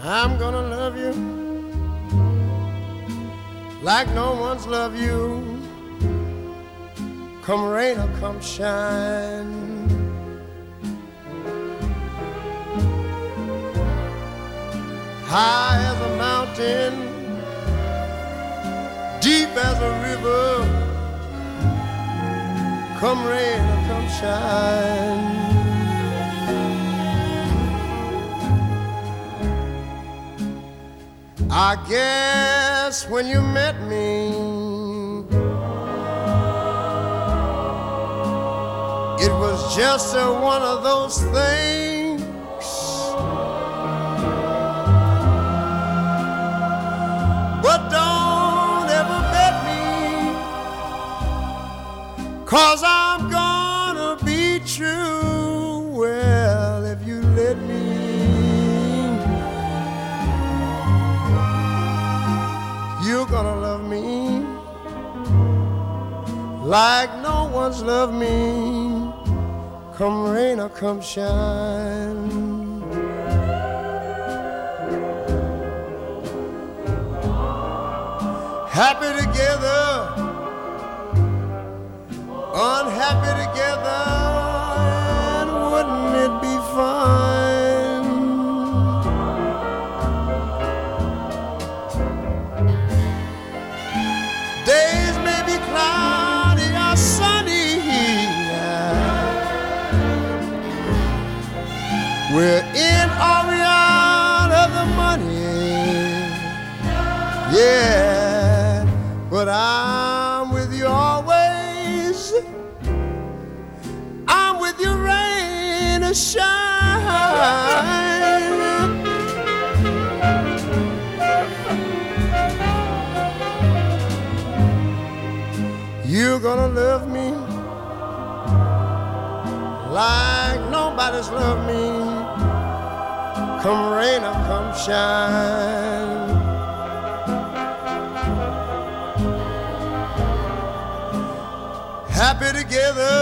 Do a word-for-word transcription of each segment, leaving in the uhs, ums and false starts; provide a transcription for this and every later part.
I'm gonna love you like no one's loved you, come rain or come shine. High as a mountain, deep as a river, come rain or come shine. I guess when you met me, it was just a one of those things. But don't ever bet me, 'cause I'm gonna be true. Well, if you let me, you're gonna love me like no one's loved me, come rain or come shine. Happy together, unhappy together, and wouldn't it be fine? Days may be cloudy or sunny, we're in or we out of the money, yeah, but I'm with you always. I'm with you rain or shine. You're gonna love me like nobody's loved me, come rain or come shine. Happy together,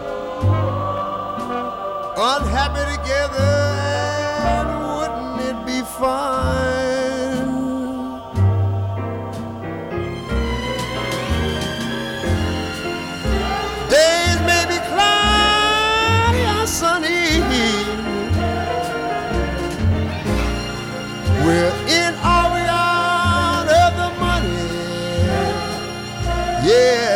unhappy together, and wouldn't it be fine? Days may be cloudy or sunny, we're in or we out of the money, yeah.